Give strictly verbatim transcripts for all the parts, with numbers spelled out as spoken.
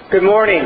Good morning.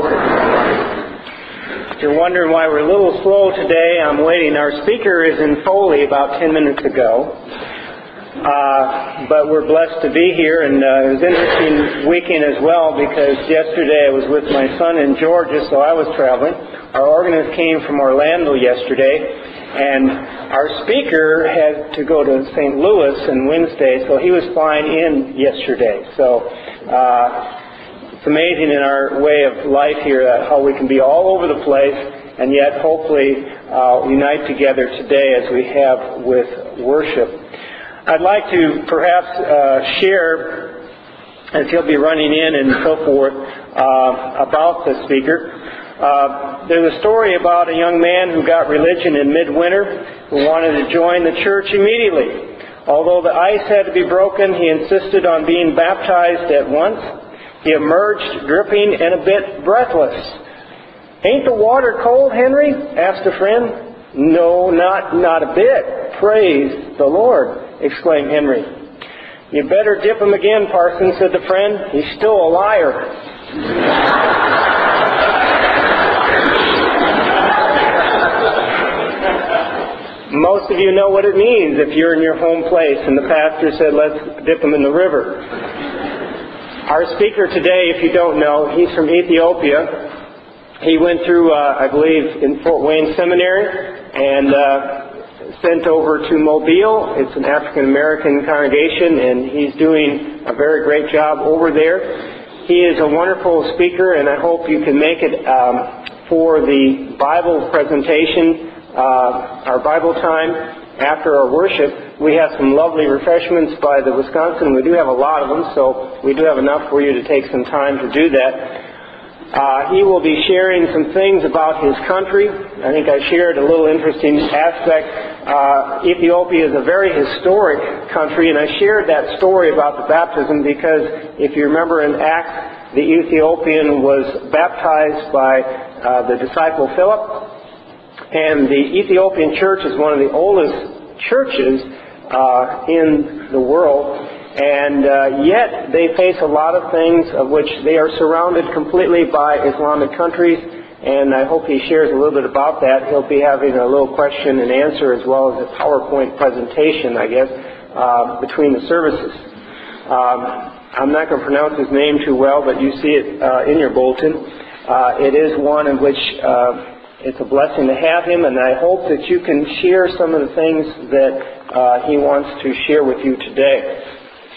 If you're wondering why we're a little slow today, I'm waiting. Our speaker is in Foley about ten minutes ago. Uh, but we're blessed to be here, and uh, it was an interesting weekend as well because yesterday I was with my son in Georgia, so I was traveling. Our organist came from Orlando yesterday, and our speaker had to go to Saint Louis on Wednesday, so he was flying in yesterday. So uh, it's amazing in our way of life here uh, how we can be all over the place and yet hopefully uh, unite together today as we have with worship. I'd like to perhaps uh, share, as he'll be running in and so forth, uh, about the speaker. Uh, there's a story about a young man who got religion in midwinter who wanted to join the church immediately. Although the ice had to be broken, he insisted on being baptized at once. He emerged dripping and a bit breathless. "Ain't the water cold, Henry?" asked a friend. "No, not, not a bit. Praise the Lord," exclaimed Henry. "You better dip him again, Parson," said the friend. "He's still a liar." Most of you know what it means if you're in your home place and the pastor said, "Let's dip him in the river." Our speaker today, if you don't know, he's from Ethiopia. He went through, uh, I believe, in Fort Wayne Seminary and uh, sent over to Mobile. It's an African-American congregation, and he's doing a very great job over there. He is a wonderful speaker, and I hope you can make it um, for the Bible presentation, uh, our Bible time after our worship. We have some lovely refreshments by the Wisconsin. We do have a lot of them, so we do have enough for you to take some time to do that. Uh, he will be sharing some things about his country. I think I shared a little interesting aspect. Uh, Ethiopia is a very historic country, and I shared that story about the baptism because if you remember in Acts, the Ethiopian was baptized by uh, the disciple Philip, and the Ethiopian church is one of the oldest churches uh, in the world. And uh, yet they face a lot of things of which they are surrounded completely by Islamic countries, and I hope he shares a little bit about that. He'll be having a little question and answer as well as a PowerPoint presentation, I guess, uh, between the services. Um, I'm not going to pronounce his name too well, but you see it uh, in your bulletin. Uh, it is one in which uh, it's a blessing to have him, and I hope that you can share some of the things that uh, he wants to share with you today.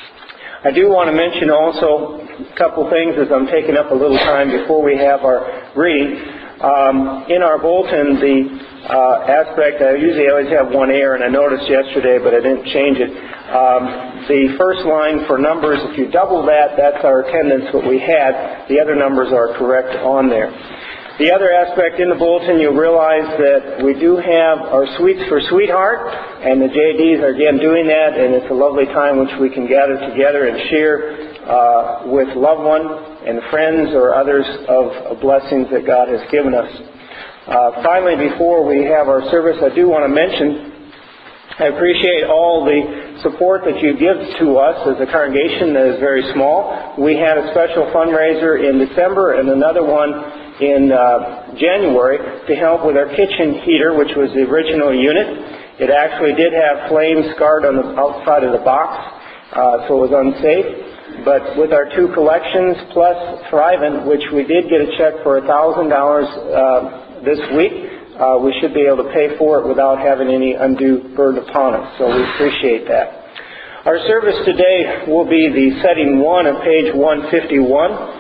I do want to mention also a couple things as I'm taking up a little time before we have our reading. Um, in our bulletin, the uh, aspect, I usually always have one error, and I noticed yesterday, but I didn't change it. Um, the first line for numbers, if you double that, that's our attendance, what we had. The other numbers are correct on there. The other aspect in the bulletin, you'll realize that we do have our Sweets for Sweetheart, and the J Ds are again doing that, and it's a lovely time which we can gather together and share uh, with loved ones and friends or others of blessings that God has given us. Uh, finally, before we have our service, I do want to mention I appreciate all the support that you give to us as a congregation that is very small. We had a special fundraiser in December and another one in uh, January to help with our kitchen heater, which was the original unit. It actually did have flames scarred on the outside of the box, uh, so it was unsafe. But with our two collections plus Thrivent, which we did get a check for one thousand dollars uh, this week, uh, we should be able to pay for it without having any undue burden upon us. So we appreciate that. Our service today will be the setting one of page one fifty-one.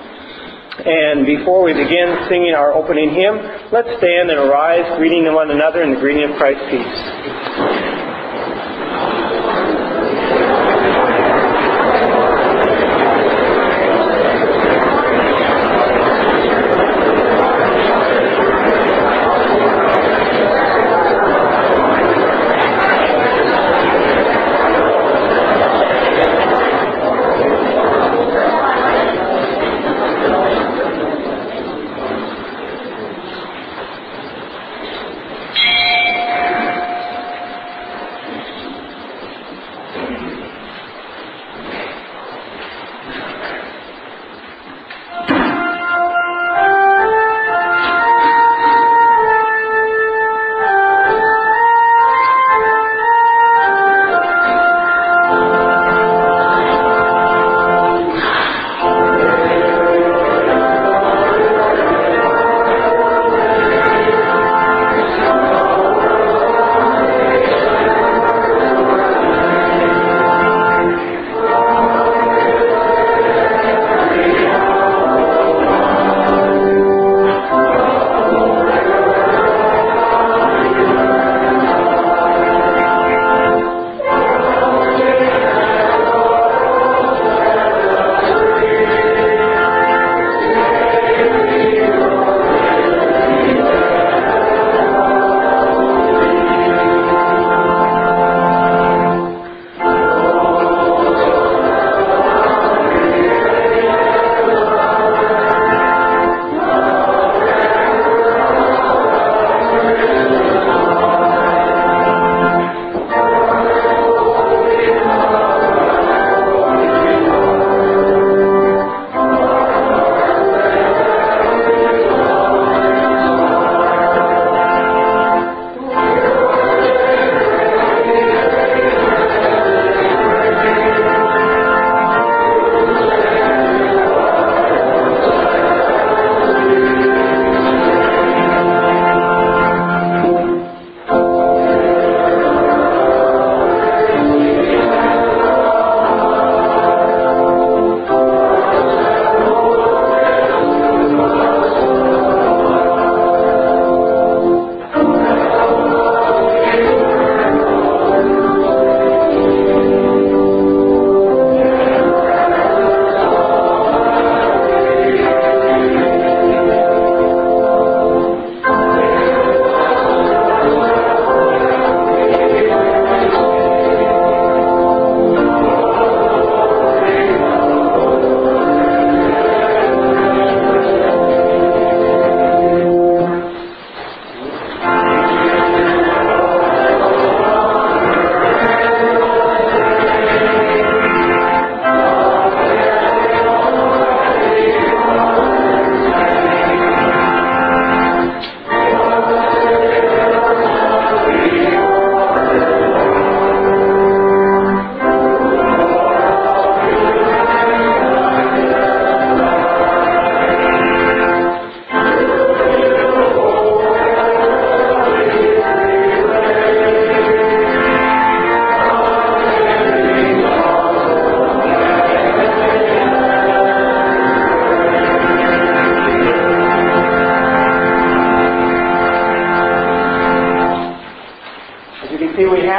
And before we begin singing our opening hymn, let's stand and arise, greeting one another in the greeting of Christ's peace.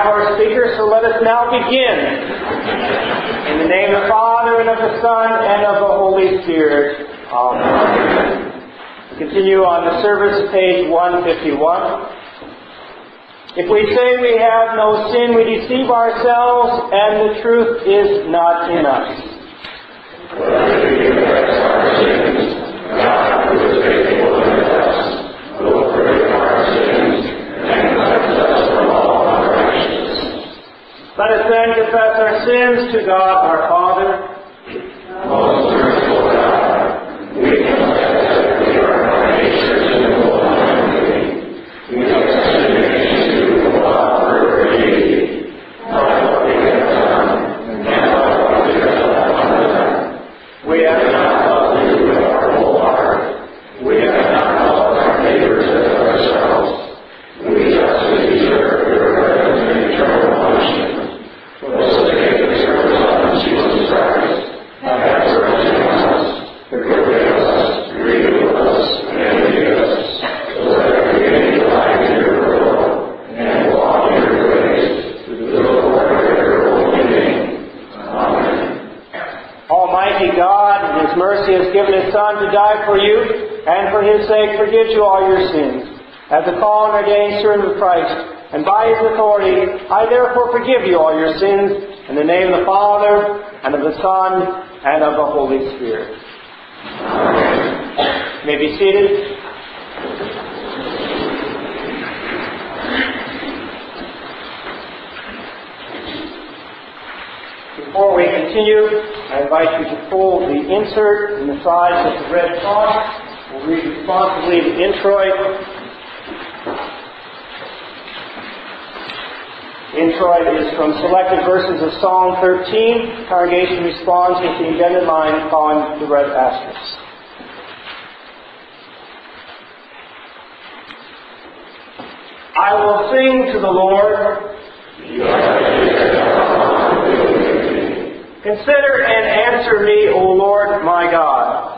have our speaker, so let us now begin. In the name of the Father, and of the Son, and of the Holy Spirit. Amen. We continue on the service, page one fifty-one. If we say we have no sin, we deceive ourselves, and the truth is not in us. Let us then confess our sins to God our Father. Most merciful God, we confess that we are creatures in the world. We confess against you without further deed, by what we have done and by what we have not done. We have not loved you with our whole heart. We have not loved our neighbors as ourselves. We justly deserve your wrath and eternal punishment. Jesus Christ, have mercy on us, forgive us, renew us, and lead us, so that we may delight in your will, and walk in your ways, to the glory of your holy name. Amen. Almighty God, in His mercy, has given His Son to die for you, and for His sake forgives you all your sins. As a called and ordained servant of Christ, and by His authority, I therefore forgive you all your sins, in the name of the Father, and of the Son, and of the Holy Spirit. Amen. You may be seated. Before we continue, I invite you to pull the insert in the sides of the red font. We'll read responsibly the introit. Introit is from selected verses of Psalm thirteen. Congregation responds with the indented line following the red asterisk. I will sing to the Lord. Consider and answer me, O Lord my God.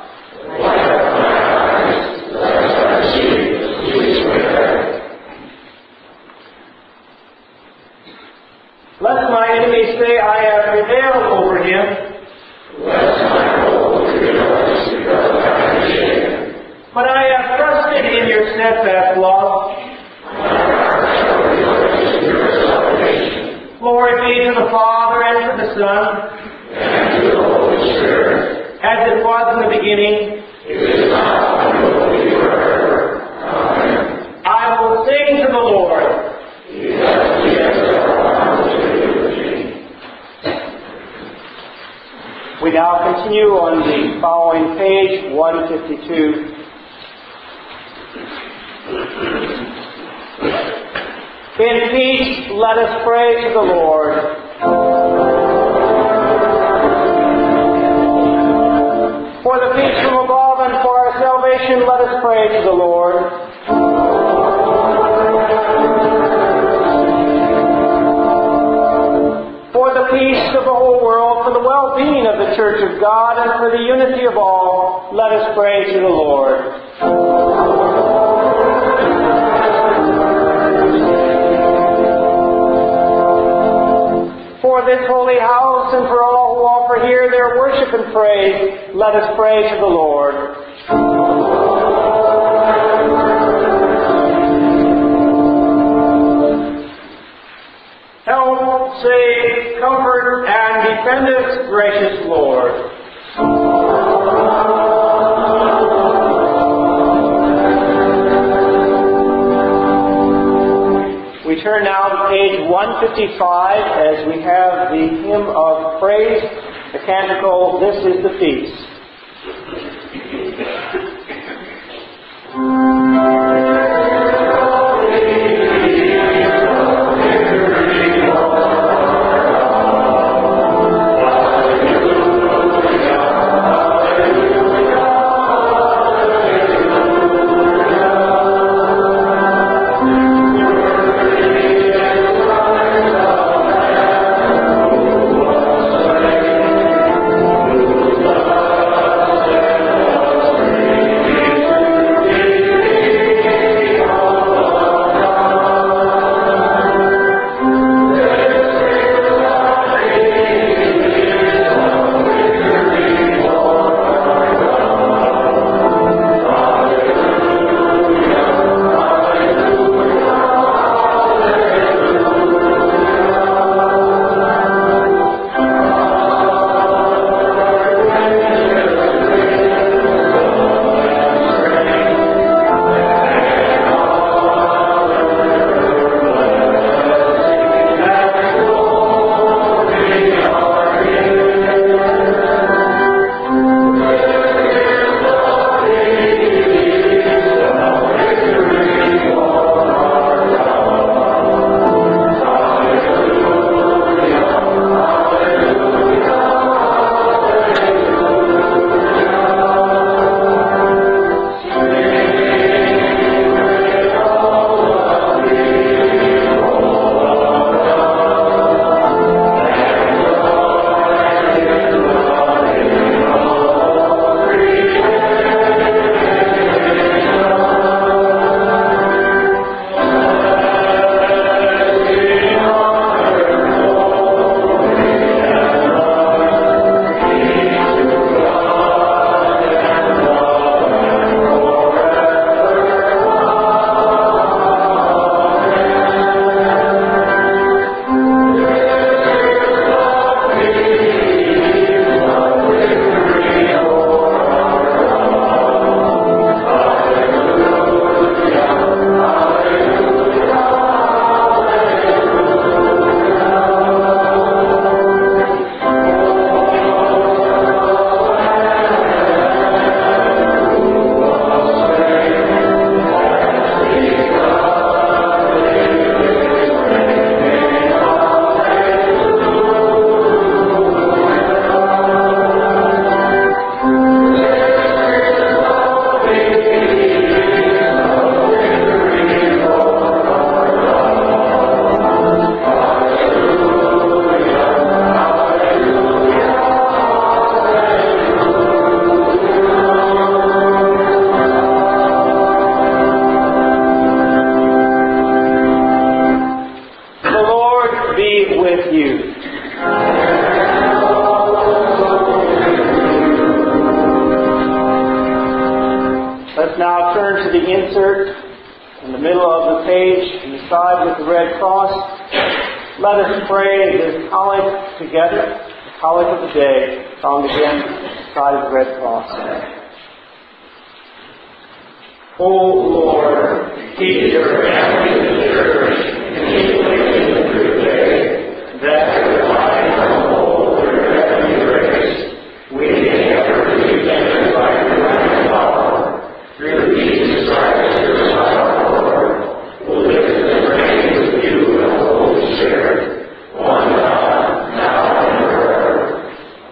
Lest my enemies say, I have prevailed over him. Lest my foes rejoice because I am ashamed. But I have trusted in your steadfast love. My heart shall rejoice in your salvation. Glory be to the Father, and to the Son, and to the Holy Spirit. As it was in the beginning, is now, and will be forever. Amen. I will sing to the Lord. He has given We now continue on the following page, one fifty-two. In peace, let us pray to the Lord. For the peace from above and for our salvation, let us pray to the Lord. For the peace of the whole world, for the well-being of the Church of God, and for the unity of all, let us pray to the Lord. For this holy house, and for all who offer here their worship and praise, let us pray to the Lord. Help, save, comfort, and defend us, gracious Lord. We turn now to page one fifty-five as we have the hymn of praise, the canticle, This is the Peace. Love Let's now turn to the insert in the middle of the page, on the side with the red cross. Let us pray this collect together, the collect of the day, found again on the side of the red cross. O Lord, teacher and the church, continually in the true way, that the light of hope and heavenly grace, we may ever be entered by your divine power, through Jesus Christ, your Son, our Lord, who lives and reigns with you and the Holy Spirit, one God, now and forever.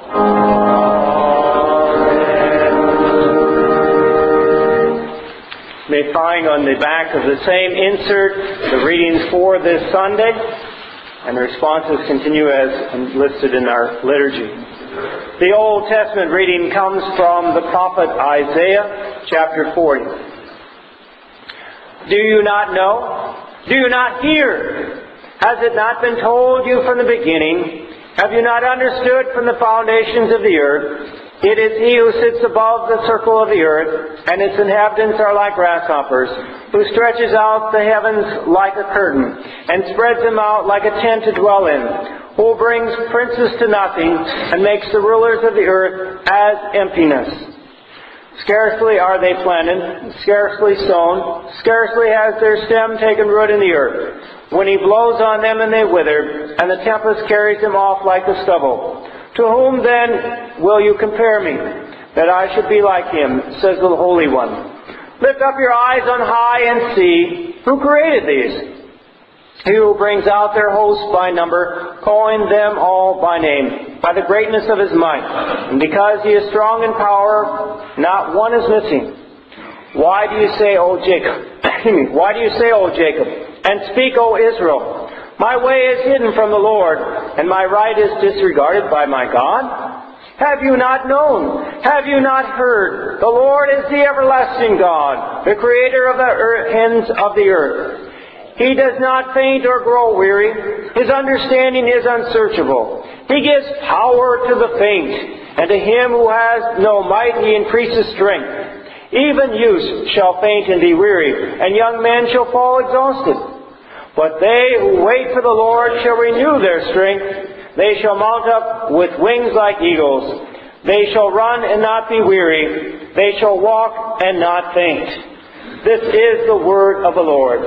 You may find on the back of the same insert the readings for this Sunday, and the responses continue as listed in our liturgy. The Old Testament reading comes from the prophet Isaiah, chapter forty. Do you not know? Do you not hear? Has it not been told you from the beginning? Have you not understood from the foundations of the earth? It is He who sits above the circle of the earth, and its inhabitants are like grasshoppers, who stretches out the heavens like a curtain, and spreads them out like a tent to dwell in, who brings princes to nothing, and makes the rulers of the earth as emptiness. Scarcely are they planted, scarcely sown, scarcely has their stem taken root in the earth, when He blows on them and they wither, and the tempest carries them off like the stubble. To whom then will you compare me, that I should be like Him, says the Holy One. Lift up your eyes on high and see, who created these? He who brings out their hosts by number, calling them all by name, by the greatness of His might. And because He is strong in power, not one is missing. Why do you say, O Jacob? Why do you say, O Jacob? And speak, O Israel. My way is hidden from the Lord, and my right is disregarded by my God? Have you not known? Have you not heard? The Lord is the everlasting God, the Creator of the earth, ends of the earth. He does not faint or grow weary. His understanding is unsearchable. He gives power to the faint, and to him who has no might He increases strength. Even youths shall faint and be weary, and young men shall fall exhausted. But they who wait for the Lord shall renew their strength. They shall mount up with wings like eagles. They shall run and not be weary. They shall walk and not faint. This is the word of the Lord.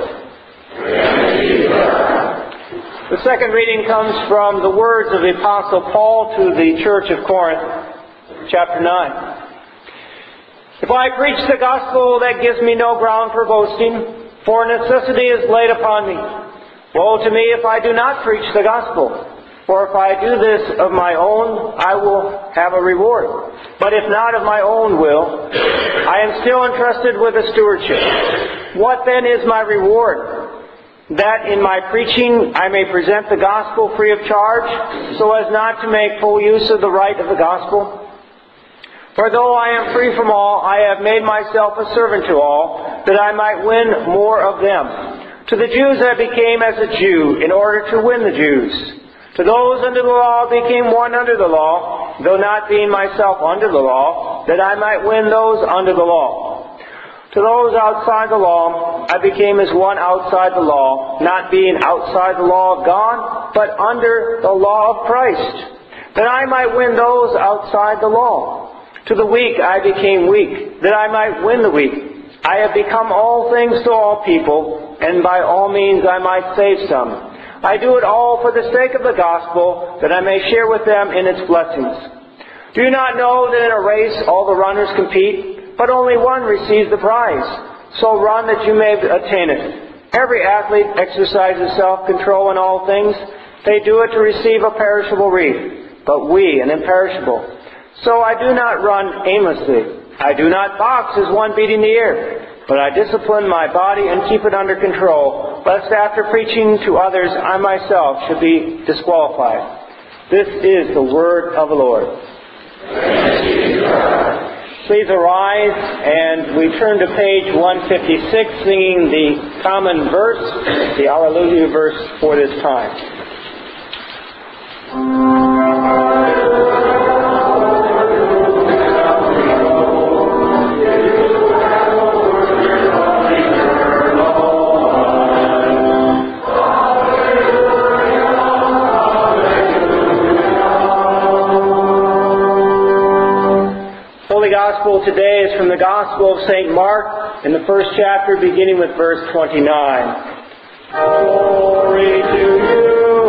The second reading comes from the words of the Apostle Paul to the church of Corinth, chapter nine. If I preach the gospel, that gives me no ground for boasting, for necessity is laid upon me. Woe to me if I do not preach the gospel. For if I do this of my own, I will have a reward. But if not of my own will, I am still entrusted with a stewardship. What then is my reward? That in my preaching I may present the gospel free of charge, so as not to make full use of the right of the gospel? For though I am free from all, I have made myself a servant to all, that I might win more of them. To the Jews I became as a Jew, in order to win the Jews. To those under the law I became one under the law, though not being myself under the law, that I might win those under the law. To those outside the law I became as one outside the law, not being outside the law of God, but under the law of Christ, that I might win those outside the law. To the weak I became weak, that I might win the weak. I have become all things to all people, and by all means I might save some. I do it all for the sake of the gospel, that I may share with them in its blessings. Do you not know that in a race all the runners compete, but only one receives the prize? So run that you may attain it. Every athlete exercises self-control in all things. They do it to receive a perishable wreath, but we an imperishable. So I do not run aimlessly. I do not box as one beating the air, but I discipline my body and keep it under control, lest after preaching to others I myself should be disqualified. This is the word of the Lord. Please arise, and we turn to page one fifty-six, singing the common verse, the Alleluia verse for this time. the Gospel of Saint Mark in the first chapter, beginning with verse twenty-nine. Glory to you,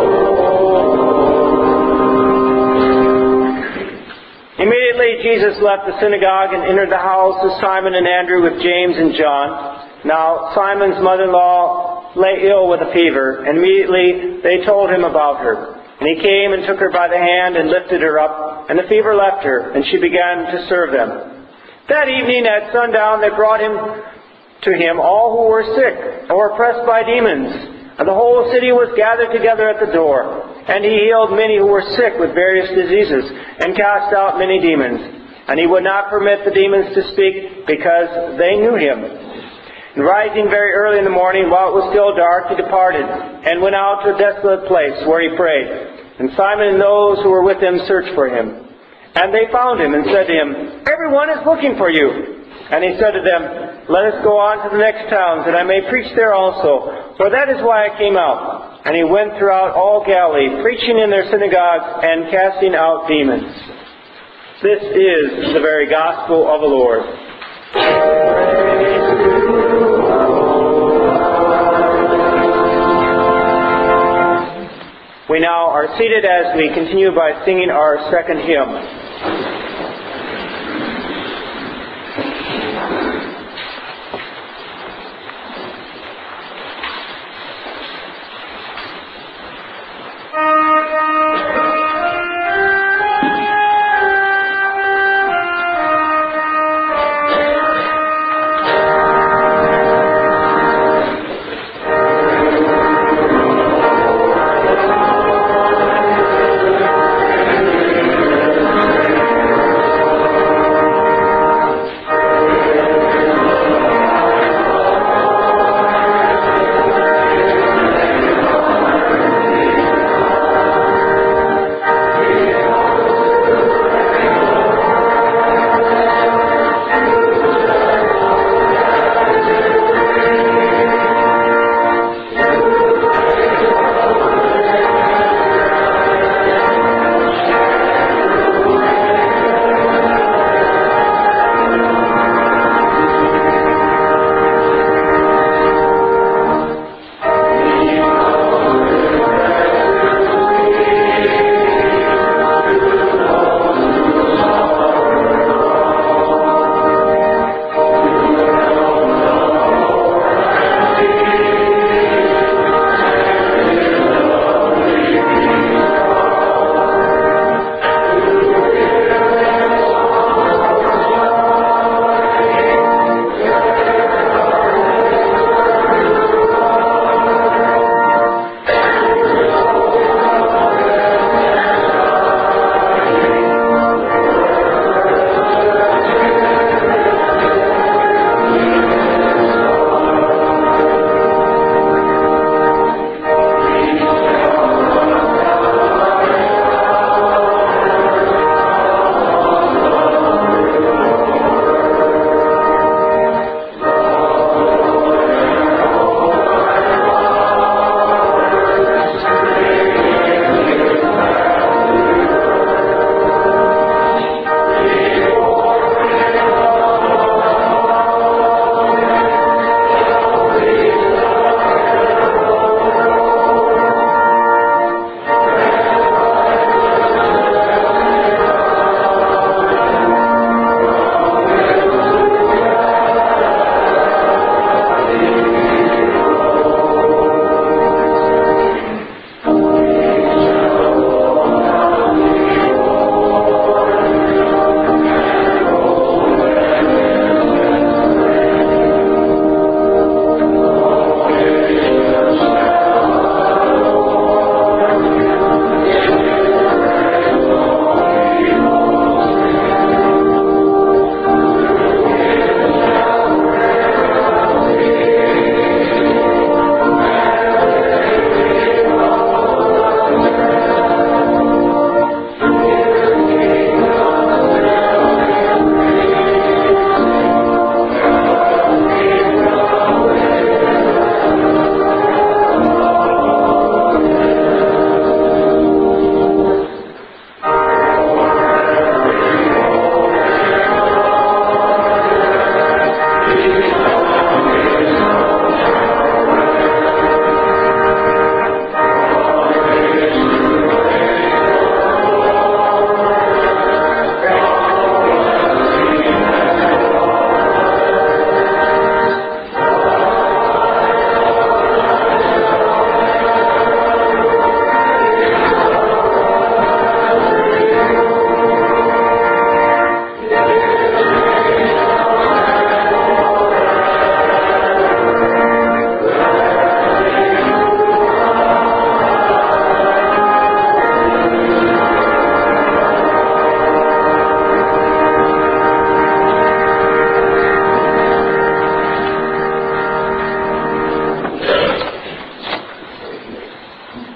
Immediately Jesus left the synagogue and entered the house of Simon and Andrew with James and John. Now Simon's mother-in-law lay ill with a fever, and immediately they told him about her. And he came and took her by the hand and lifted her up, and the fever left her, and she began to serve them. That evening at sundown they brought him to him all who were sick or oppressed by demons, and the whole city was gathered together at the door. And he healed many who were sick with various diseases, and cast out many demons. And he would not permit the demons to speak, because they knew him. And rising very early in the morning, while it was still dark, he departed, and went out to a desolate place, where he prayed. And Simon and those who were with him searched for him. And they found him, and said to him, "Everyone is looking for you." And he said to them, "Let us go on to the next towns, that I may preach there also, for that is why I came out." And he went throughout all Galilee, preaching in their synagogues and casting out demons. This is the very gospel of the Lord. We now are seated as we continue by singing our second hymn.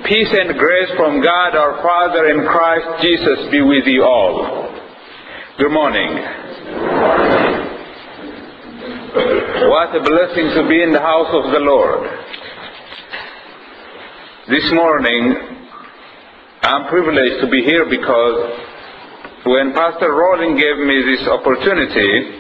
Peace and grace from God our Father and Christ Jesus be with you all. Good morning. What a blessing to be in the house of the Lord. This morning, I'm privileged to be here because when Pastor Rowling gave me this opportunity,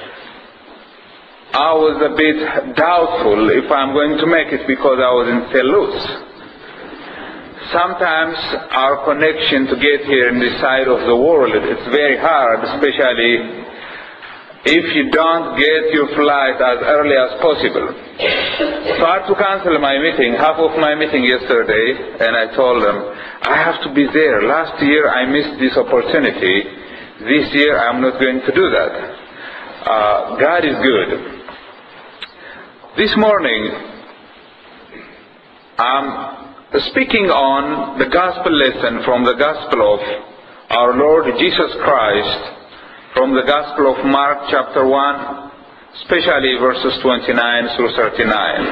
I was a bit doubtful if I'm going to make it because I was in Saint Louis. Sometimes our connection to get here in this side of the world, it's very hard, especially if you don't get your flight as early as possible. So I had to cancel my meeting, half of my meeting yesterday, and I told them, I have to be there. Last year I missed this opportunity. This year I'm not going to do that. Uh, God is good. This morning, I'm speaking on the gospel lesson from the gospel of our Lord Jesus Christ, from the gospel of Mark chapter one, especially verses twenty-nine through thirty-nine.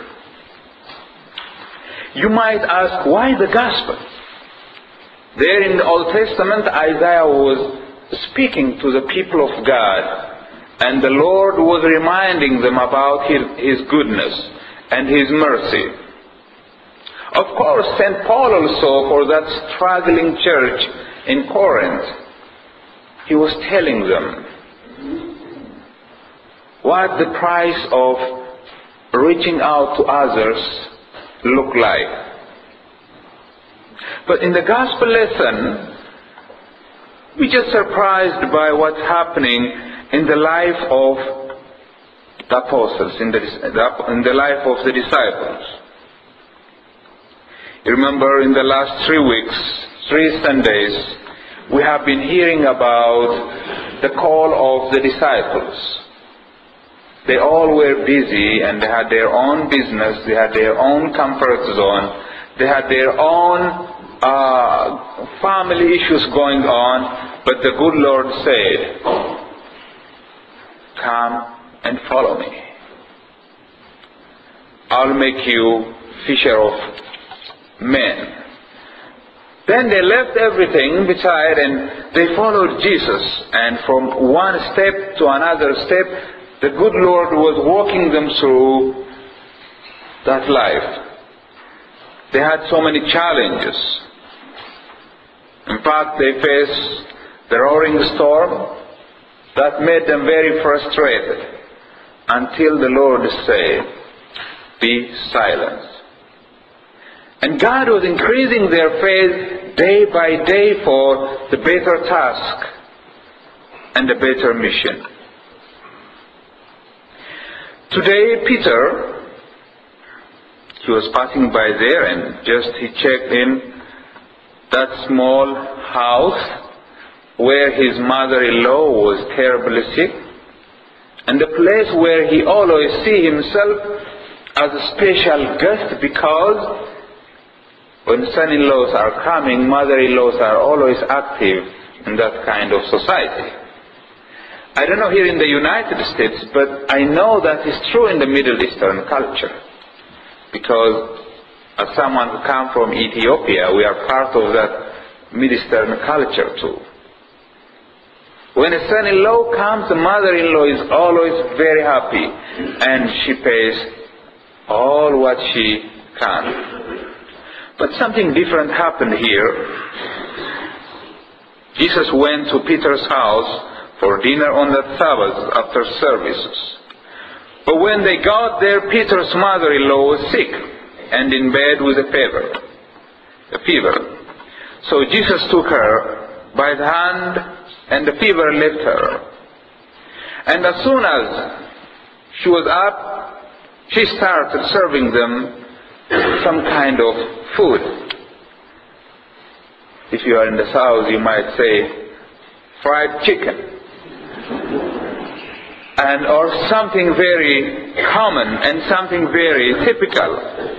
You might ask, why the gospel? There in the Old Testament, Isaiah was speaking to the people of God, and the Lord was reminding them about His, His goodness and His mercy. Of course, Saint Paul also, for that struggling church in Corinth, he was telling them what the price of reaching out to others look like. But in the gospel lesson, we're just surprised by what's happening in the life of the apostles, in the, in the life of the disciples. You remember in the last three weeks, three Sundays, we have been hearing about the call of the disciples. They all were busy and they had their own business, they had their own comfort zone, they had their own uh, family issues going on, but the good Lord said, come and follow me. I'll make you fisher of men. Then they left everything beside and they followed Jesus. And from one step to another step, the good Lord was walking them through that life. They had so many challenges. In fact, they faced the roaring storm that made them very frustrated, until the Lord said, be silent. And God was increasing their faith day by day for the better task and the better mission. Today, Peter, he was passing by there and just he checked in that small house where his mother-in-law was terribly sick, and the place where he always see himself as a special guest, because when son-in-laws are coming, mother-in-laws are always active in that kind of society. I don't know here in the United States, but I know that is true in the Middle Eastern culture, because as someone who comes from Ethiopia, we are part of that Middle Eastern culture too. When a son-in-law comes, the mother-in-law is always very happy, and she pays all what she can. But something different happened here. Jesus went to Peter's house for dinner on that Sabbath after services. But when they got there, Peter's mother-in-law was sick and in bed with a fever. A fever. So Jesus took her by the hand, and the fever left her. And as soon as she was up, she started serving them some kind of food. If you are in the South, you might say fried chicken. And or something very common and something very typical.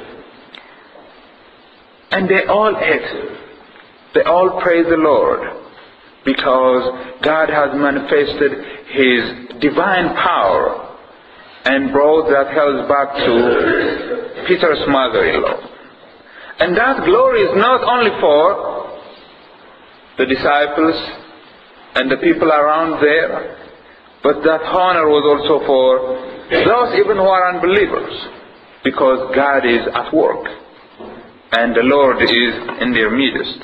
And they all ate. They all praised the Lord, because God has manifested His divine power and brought that health back to Peter's mother-in-law. And that glory is not only for the disciples and the people around there, but that honor was also for those even who are unbelievers, because God is at work and the Lord is in their midst.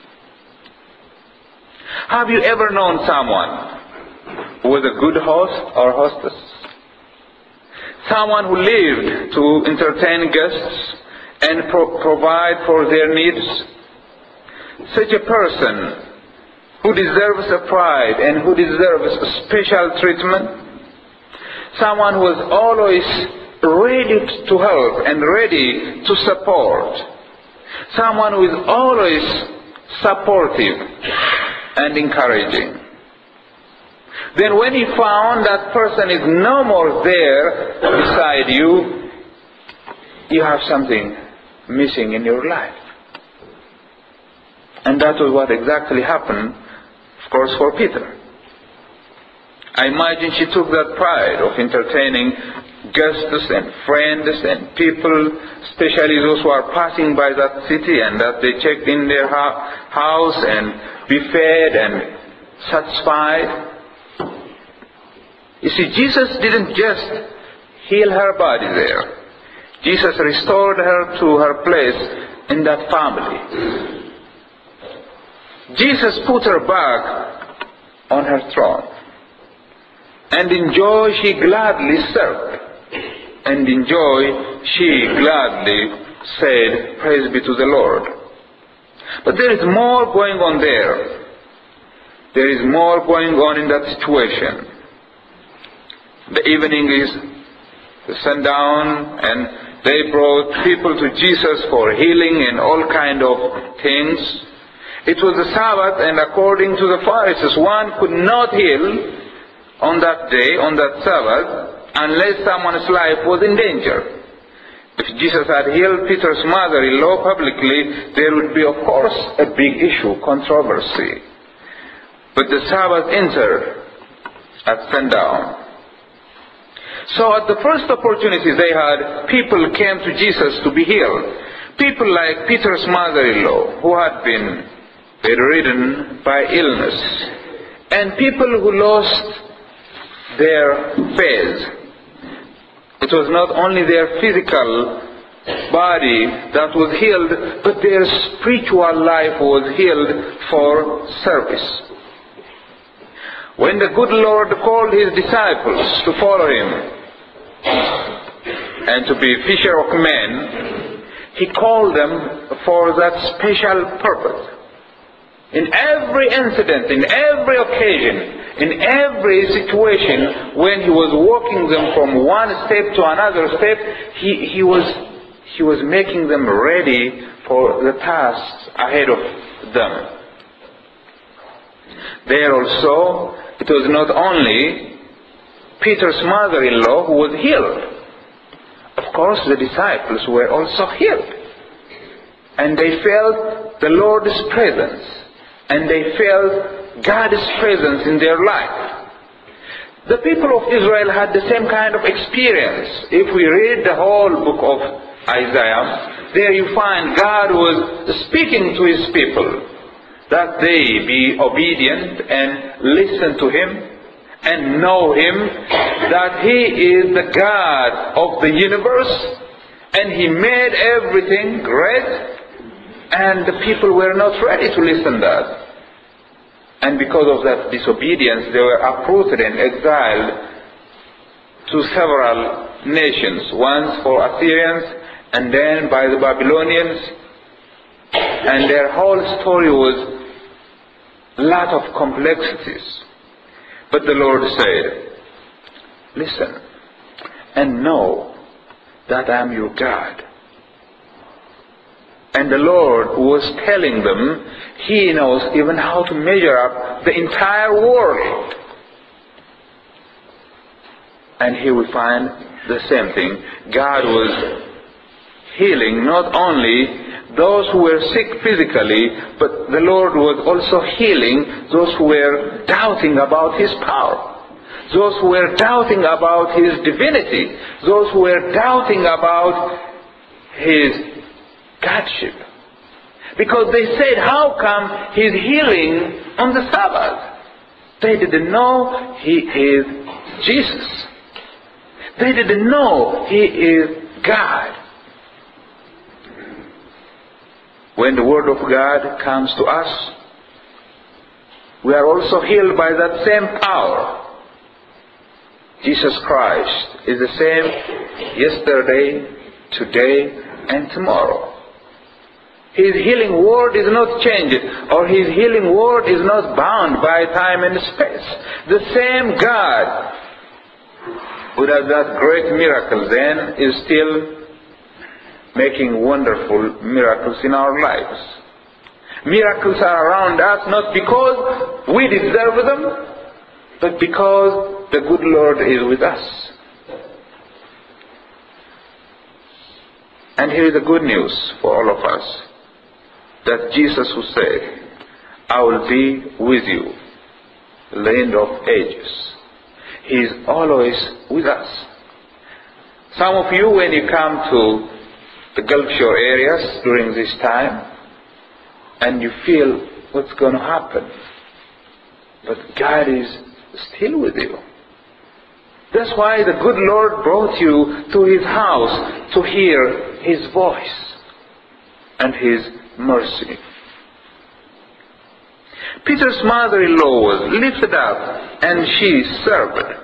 Have you ever known someone who was a good host or hostess? Someone who lived to entertain guests and pro- provide for their needs? Such a person who deserves a pride and who deserves a special treatment. Someone who is always ready to help and ready to support. Someone who is always supportive and encouraging. Then when you found that person is no more there beside you, you have something missing in your life. And that was what exactly happened, of course, for Peter. I imagine she took that pride of entertaining guests and friends and people, especially those who are passing by that city, and that they checked in their ha- house and be fed and satisfied. You see, Jesus didn't just heal her body there. Jesus restored her to her place in that family. Jesus put her back on her throne. And in joy she gladly served. And in joy she gladly said, "Praise be to the Lord." But there is more going on there. There is more going on in that situation. The evening is the sundown, and they brought people to Jesus for healing and all kind of things. It was the Sabbath, and according to the Pharisees, one could not heal on that day, on that Sabbath, unless someone's life was in danger. If Jesus had healed Peter's mother-in-law publicly, there would be, of course, a big issue, controversy. But the Sabbath entered at sundown. So at the first opportunity they had, people came to Jesus to be healed. People like Peter's mother-in-law, who had been bedridden by illness, and people who lost their faith. It was not only their physical body that was healed, but their spiritual life was healed for service. When the good Lord called his disciples to follow him and to be fisher of men, he called them for that special purpose. In every incident, in every occasion, in every situation, when he was walking them from one step to another step, he, he was he was making them ready for the tasks ahead of them. There also, it was not only Peter's mother-in-law who was healed. Of course, the disciples were also healed. And they felt the Lord's presence. And they felt God's presence in their life. The people of Israel had the same kind of experience. If we read the whole book of Isaiah, there you find God was speaking to his people that they be obedient and listen to him and know him, that he is the God of the universe and he made everything great. And the people were not ready to listen to that. And because of that disobedience, they were uprooted and exiled to several nations. Once for Assyrians, and then by the Babylonians. And their whole story was a lot of complexities. But the Lord said, "Listen and know that I am your God." And the Lord was telling them he knows even how to measure up the entire world. And here we find the same thing. God was healing not only those who were sick physically, but the Lord was also healing those who were doubting about his power. Those who were doubting about his divinity. Those who were doubting about his Godship. Because they said, how come he's healing on the Sabbath? They didn't know he is Jesus. They didn't know he is God. When the Word of God comes to us, we are also healed by that same power. Jesus Christ is the same yesterday, today, and tomorrow. His healing word is not changed, or His healing word is not bound by time and space. The same God who does that great miracle then is still making wonderful miracles in our lives. Miracles are around us not because we deserve them, but because the good Lord is with us. And here is the good news for all of us, that Jesus who said, I will be with you till the end of ages. He is always with us. Some of you, when you come to the Gulf Shore areas during this time, and you feel what's going to happen, but God is still with you. That's why the good Lord brought you to His house to hear His voice and His mercy. Peter's mother-in-law was lifted up and she served.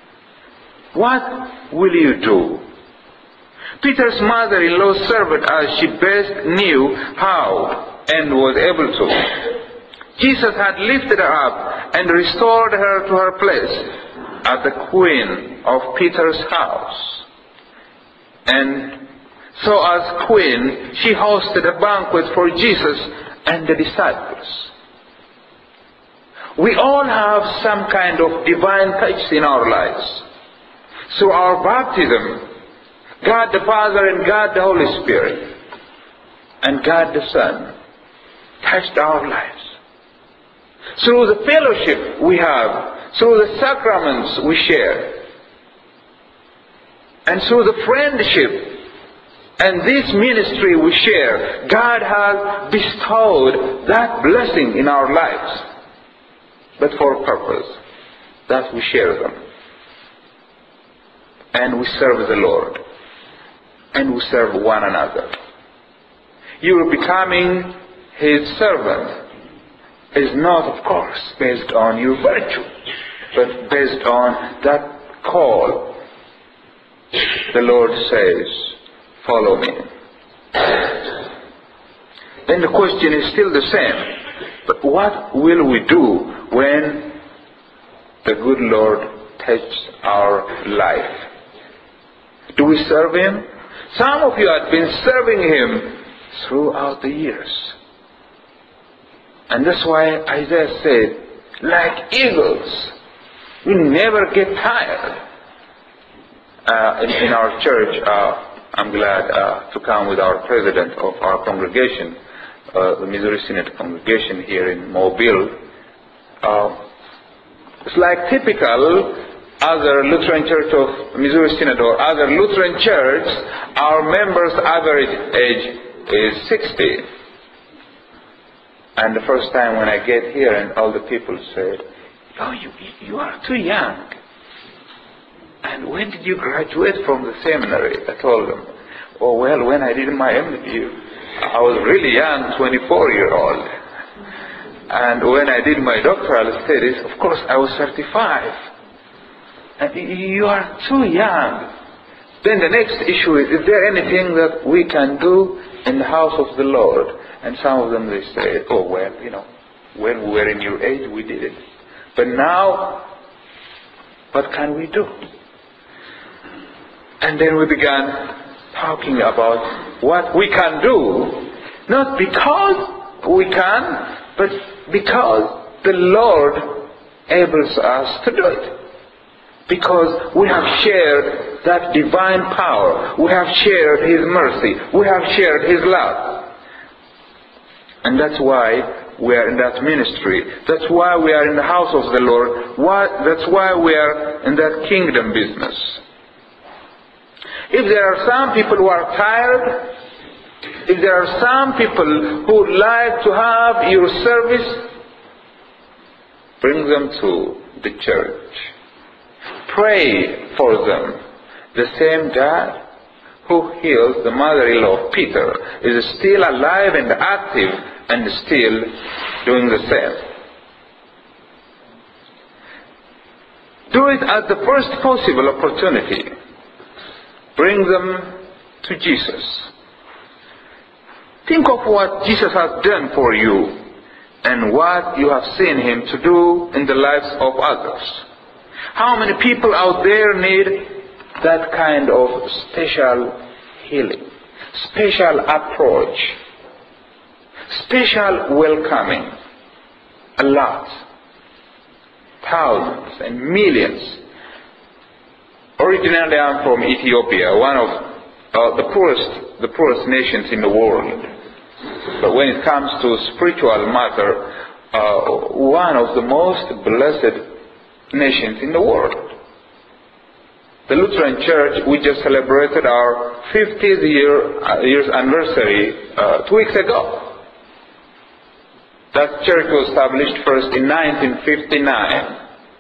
What will you do? Peter's mother-in-law served as she best knew how and was able to. Jesus had lifted her up and restored her to her place as the queen of Peter's house. And so as queen, she hosted a banquet for Jesus and the disciples. We all have some kind of divine touch in our lives. Through our baptism, God the Father and God the Holy Spirit and God the Son touched our lives. Through the fellowship we have, through the sacraments we share, and through the friendship and this ministry we share, God has bestowed that blessing in our lives, but for a purpose, that we share them. And we serve the Lord. And we serve one another. You are becoming His servant is not, of course, based on your virtue, but based on that call. The Lord says, follow me. Then the question is still the same. But what will we do when the good Lord touches our life? Do we serve Him? Some of you have been serving Him throughout the years. And that's why Isaiah said, like eagles, we never get tired. Uh, in, in our church, uh, I'm glad uh, to come with our president of our congregation, uh, the Missouri Synod congregation here in Mobile. Uh, it's like typical other Lutheran Church of Missouri Synod or other Lutheran church. Our members' average age is sixty. And the first time when I get here and all the people said, oh, you, you are too young. And when did you graduate from the seminary? I told them, oh, well, when I did my M D, I was really young, twenty-four year old. And when I did my doctoral studies, of course, I was thirty-five. And you are too young. Then the next issue is, is there anything that we can do in the house of the Lord? And some of them, they say, oh, well, you know, when we were in your age, we did it. But now, what can we do? And then we began talking about what we can do, not because we can, but because the Lord enables us to do it. Because we have shared that divine power. We have shared His mercy. We have shared His love. And that's why we are in that ministry. That's why we are in the house of the Lord. Why, that's why we are in that kingdom business. If there are some people who are tired, If there are some people who would like to have your service, bring them to the church. Pray for them. The same God who healed the mother-in-law of Peter is still alive and active and still doing the same. Do it at the first possible opportunity. Bring them to Jesus. Think of what Jesus has done for you and what you have seen Him to do in the lives of others. How many people out there need that kind of special healing, special approach, special welcoming? A lot. Thousands and millions. Originally I'm from Ethiopia, one of uh, the poorest, the poorest nations in the world. But when it comes to spiritual matter, uh, one of the most blessed nations in the world. The Lutheran Church, we just celebrated our fiftieth year, uh, year's anniversary uh, two weeks ago. That church was established first in nineteen fifty-nine.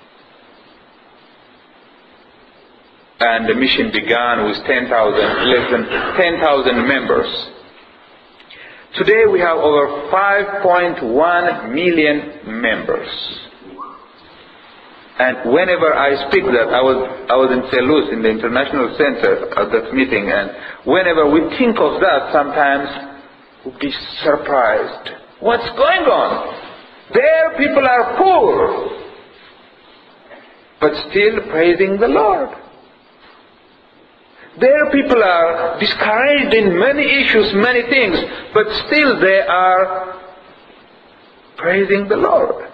And the mission began with ten thousand, less than ten thousand members. Today we have over five point one million members. And whenever I speak that, I was I was in Saint Louis in the International Center at that meeting, and whenever we think of that, sometimes we'll be surprised. What's going on? There people are poor, but still praising the Lord. There people are discouraged in many issues, many things, but still they are praising the Lord.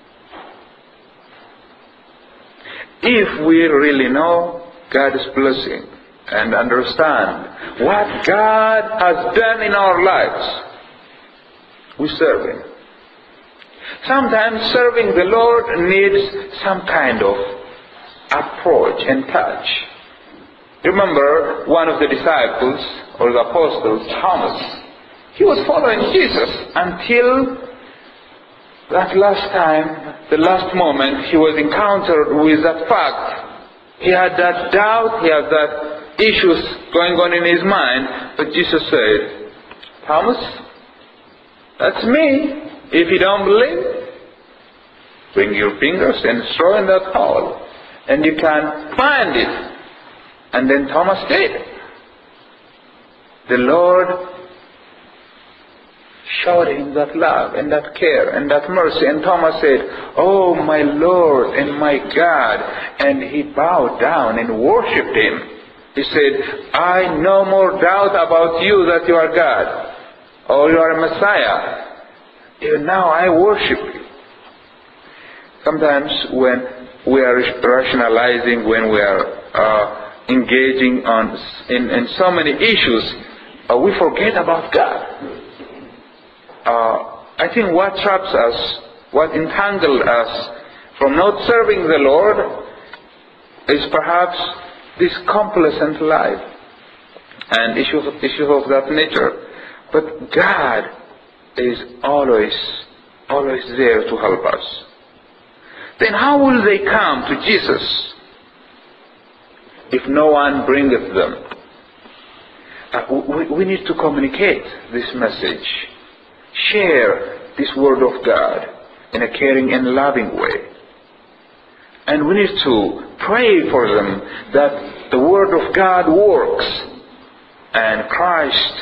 If we really know God's blessing and understand what God has done in our lives, we serve Him. Sometimes serving the Lord needs some kind of approach and touch. Remember one of the disciples or the apostles, Thomas. He was following Jesus until that last time, the last moment he was encountered with that fact. He had that doubt, he had that issues going on in his mind, but Jesus said, Thomas, that's me. If you don't believe, bring your fingers and throw in that hole, and you can find it. And then Thomas did. The Lord showed him that love and that care and that mercy. And Thomas said, oh, my Lord and my God. And he bowed down and worshipped Him. He said, I no more doubt about you that you are God, or you are a Messiah. Even now I worship you. Sometimes when we are rationalizing, when we are uh, engaging on in, in so many issues, uh, we forget about God. Uh, I think what traps us, what entangles us from not serving the Lord is perhaps this complacent life and issues of, issues of that nature. But God is always, always there to help us. Then how will they come to Jesus if no one bringeth them? Uh, we, we need to communicate this message. Share this word of God in a caring and loving way. And we need to pray for them that the word of God works and Christ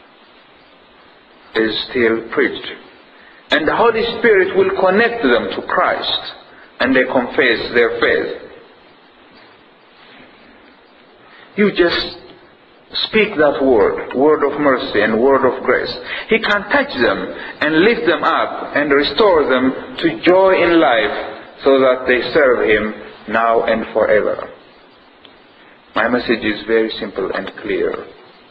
is still preached. And the Holy Spirit will connect them to Christ and they confess their faith. You just speak that word, word of mercy and word of grace. He can touch them and lift them up and restore them to joy in life so that they serve Him now and forever. My message is very simple and clear.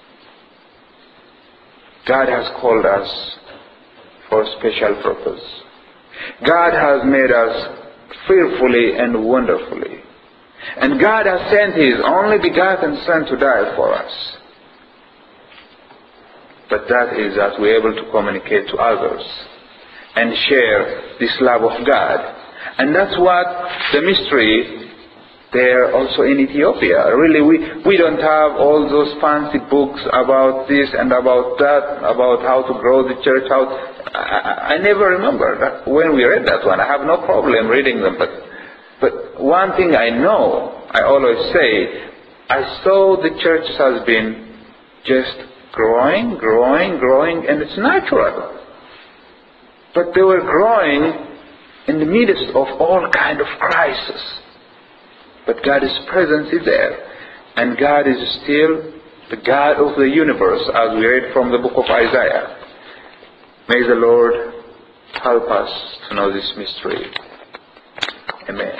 God has called us for a special purpose. God has made us fearfully and wonderfully. And God has sent His only begotten Son to die for us. but that is that we're able to communicate to others and share this love of God. And that's what the mystery there also in Ethiopia. Really, we, we don't have all those fancy books about this and about that, about how to grow the church out. I, I never remember that when we read that one. I have no problem reading them. But, but one thing I know, I always say, I saw the church has been just growing, growing, growing, and it's natural. But they were growing in the midst of all kind of crisis. But God's presence is there. And God is still the God of the universe, as we read from the book of Isaiah. May the Lord help us to know this mystery. Amen.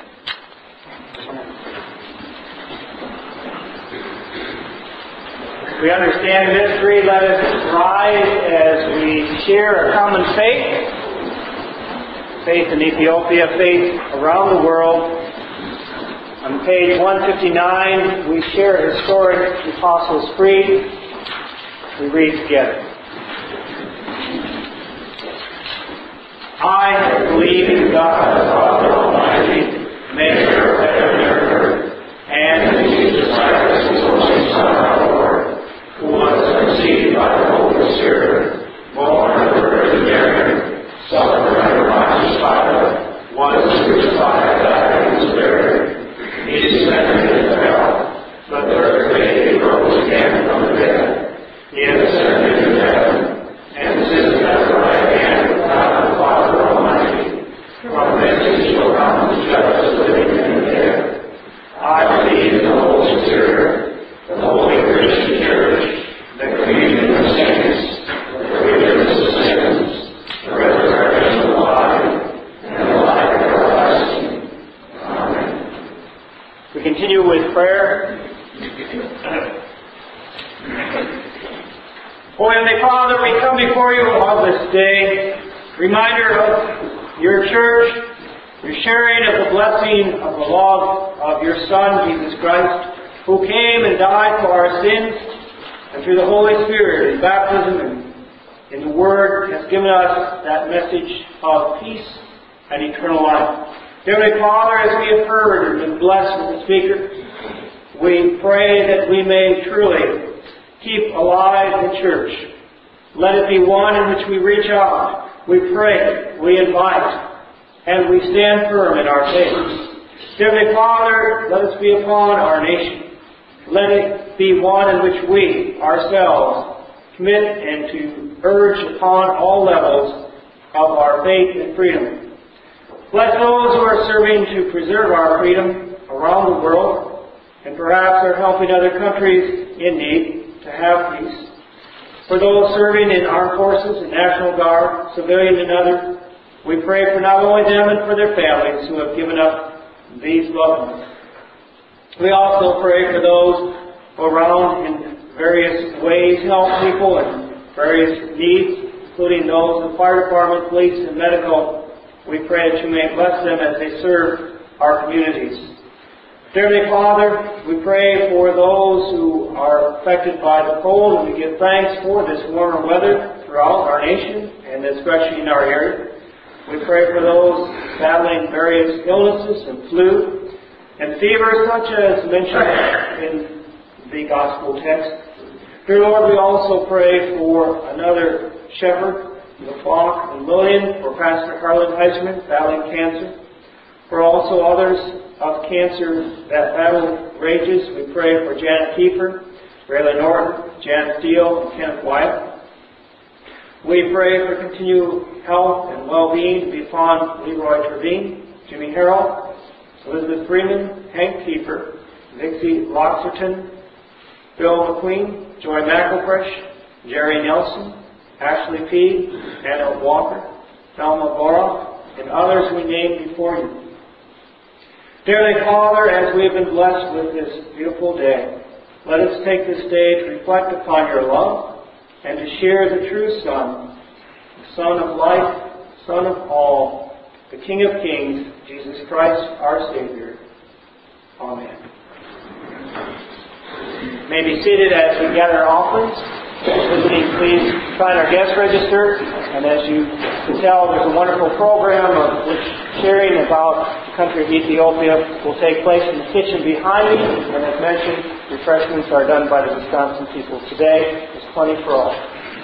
We understand mystery. Let us rise as we share a common faith. Faith in Ethiopia, faith around the world. On page one fifty-nine, we share historic Apostles' Creed. We read together. I believe in God, the Father Almighty, maker of heaven and earth, and in Jesus Christ, His only Son, our Lord, who was conceived by the Holy Spirit, born of the Virgin Mary, suffered under Pontius Pilate, was crucified, died, and was buried. He descended into hell. The third day He rose again from the dead. He ascended into heaven, and sits at the right hand of God the Father Almighty. From thence He shall come to judge the living and the dead. I believe in the Holy Spirit, the Holy Christian Church, the communion of saints, the forgiveness of sins, the resurrection of the body, and the life everlasting. Amen. We continue with prayer. Oh, Heavenly Father, we come before you on this day, reminder of your church, your sharing of the blessing of the love of your Son, Jesus Christ, who came and died for our sins, and through the Holy Spirit in baptism and in the Word has given us that message of peace and eternal life. Heavenly Father, as we have heard and been blessed with the speaker, we pray that we may truly keep alive the church. Let it be one in which we reach out, we pray, we invite, and we stand firm in our faith. Heavenly Father, let us be upon our nation. Let it be one in which we, ourselves, commit and to urge upon all levels of our faith and freedom. Bless those who are serving to preserve our freedom around the world, and perhaps are helping other countries in need to have peace. For those serving in armed forces and National Guard, civilian and other, we pray for not only them and for their families who have given up these loved ones. We also pray for those around in various ways, help people in various needs, including those in the fire department, police, and medical. We pray that you may bless them as they serve our communities. Dearly Father, we pray for those who are affected by the cold, and we give thanks for this warmer weather throughout our nation, and especially in our area. We pray for those battling various illnesses and flu and fevers, such as mentioned in the Gospel text. Dear Lord, we also pray for another shepherd in the flock in Lillian, for Pastor Harlan Heisman battling cancer, for also others of cancer that battle rages. We pray for Janet Kiefer, Rayla Norton, Janet Steele, and Kenneth Wyatt. We pray for continued health and well-being to be upon Leroy Trevine, Jimmy Harrell, Elizabeth Freeman, Hank Kiefer, Vixie Loxerton, Bill McQueen, Joy McElfresh, Jerry Nelson, Ashley P., Anna Walker, Thelma Boroff, and others we name before you. Dearly Father, as we have been blessed with this beautiful day, let us take this day to reflect upon your love and to share the true Son, the Son of life, Son of all, the King of kings, Jesus Christ, our Savior. Amen. You may be seated as we gather offerings. visiting, please sign our guest register. And as you can tell, there's a wonderful program of which sharing about the country of Ethiopia will take place in the kitchen behind me. And as mentioned, refreshments are done by the Wisconsin people today. There's plenty for all.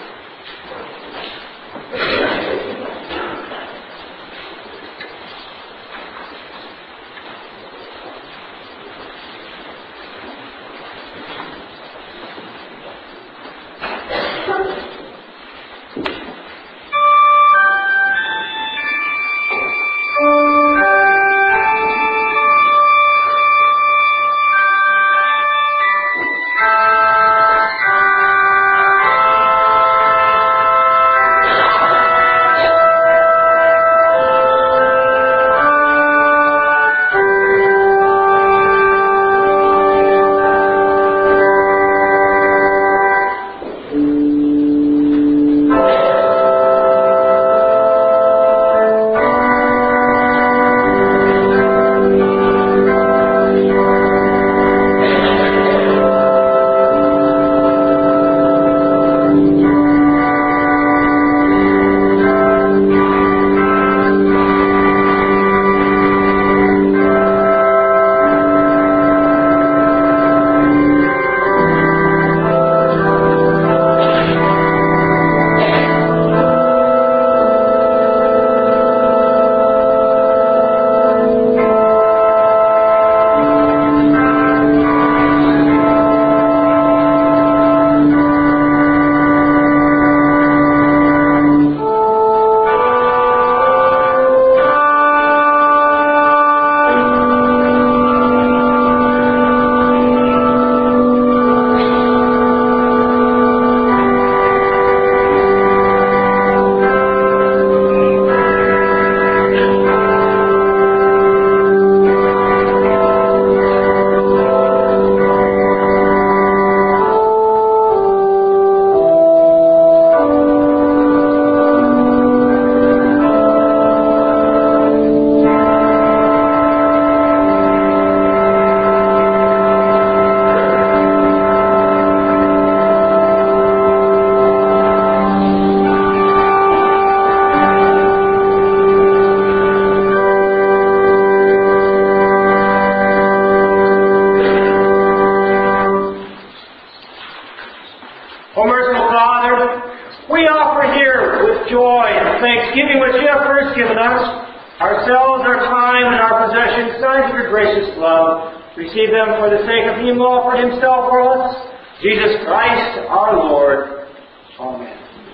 Thanksgiving which you have first given us, ourselves, our time, and our possessions, signs of your gracious love. Receive them for the sake of him who offered himself for us, Jesus Christ our Lord. Amen.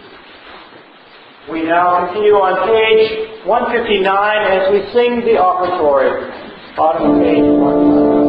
We now continue on page one fifty-nine as we sing the offertory. Bottom of page one fifty-nine.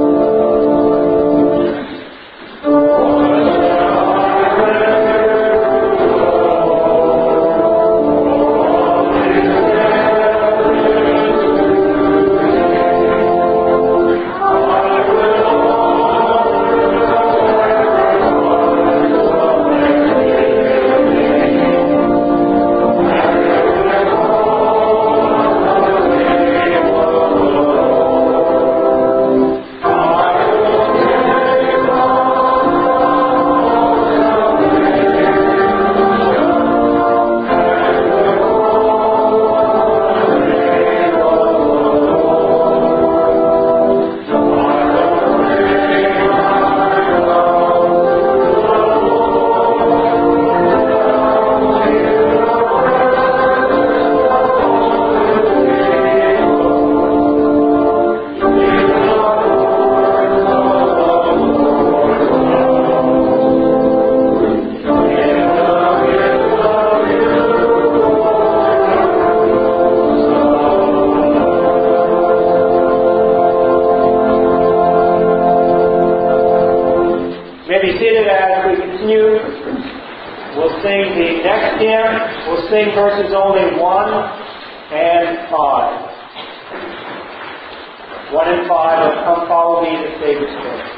We'll sing verses only one and five. One and five of Come Follow Me, the Savior's Prayer.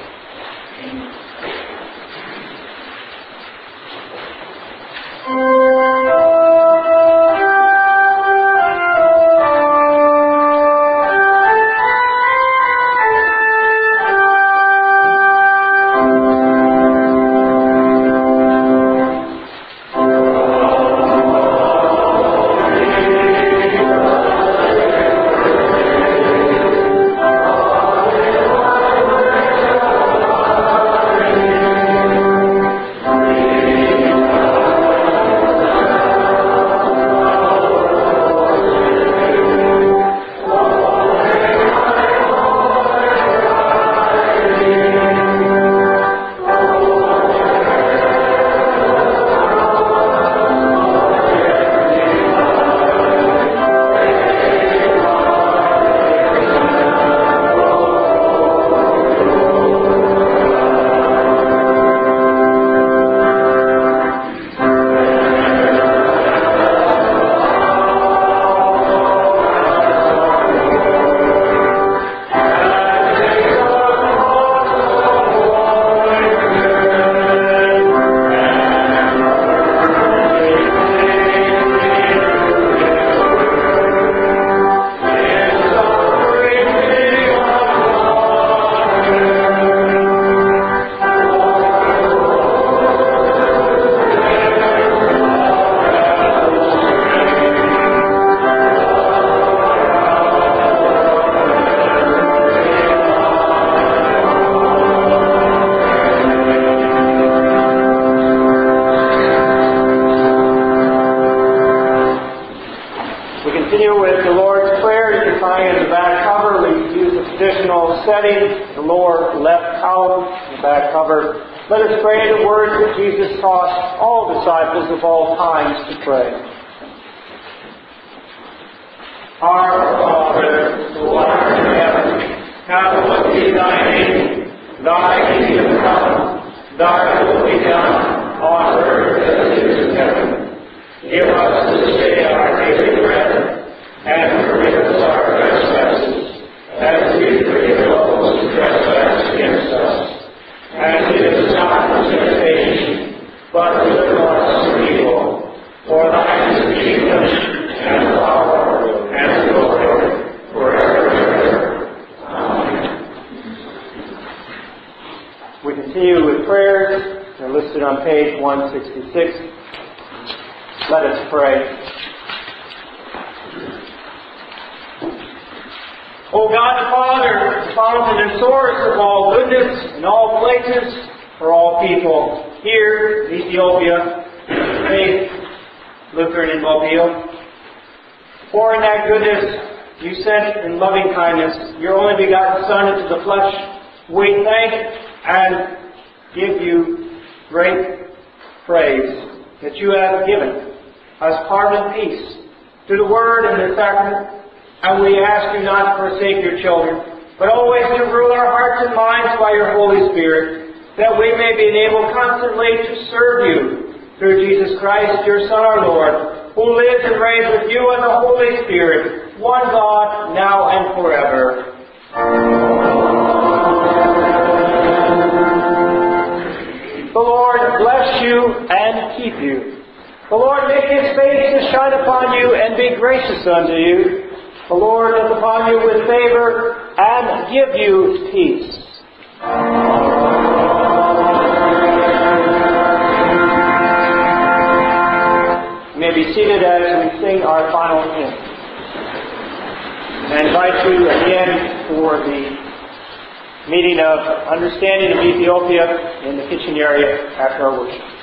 the setting, the lower left column, the back cover, let us pray the words that Jesus taught all disciples of all times to pray. Our Father, who art in heaven, hallowed be thy name. Thy kingdom come, thy will be done, on earth as it is in heaven. Give us this day our daily bread, and forgive us our trespasses, as we forgive those who trespass against us. And lead us not into temptation, but deliver us from evil. For thine is the kingdom, and the power, and the glory, forever and ever. Amen. We continue with prayers. They're listed on page one sixty-six. Let us pray. O God the Father, fountain and source of all goodness in all places for all people, here in Ethiopia, Faith Lutheran in Mobile, for in that goodness you sent in loving kindness your only begotten Son into the flesh. We thank and give you great praise that you have given us pardon and peace through the Word and the sacrament. And we ask you not to forsake your children, but always to rule our hearts and minds by your Holy Spirit, that we may be enabled constantly to serve you through Jesus Christ, your Son, our Lord, who lives and reigns with you and the Holy Spirit, one God, now and forever. The Lord bless you and keep you. The Lord make his face to shine upon you and be gracious unto you. The Lord look upon you with favor and give you peace. You may be seated as we sing our final hymn. And I invite you again for the meeting of understanding of Ethiopia in the kitchen area after our worship.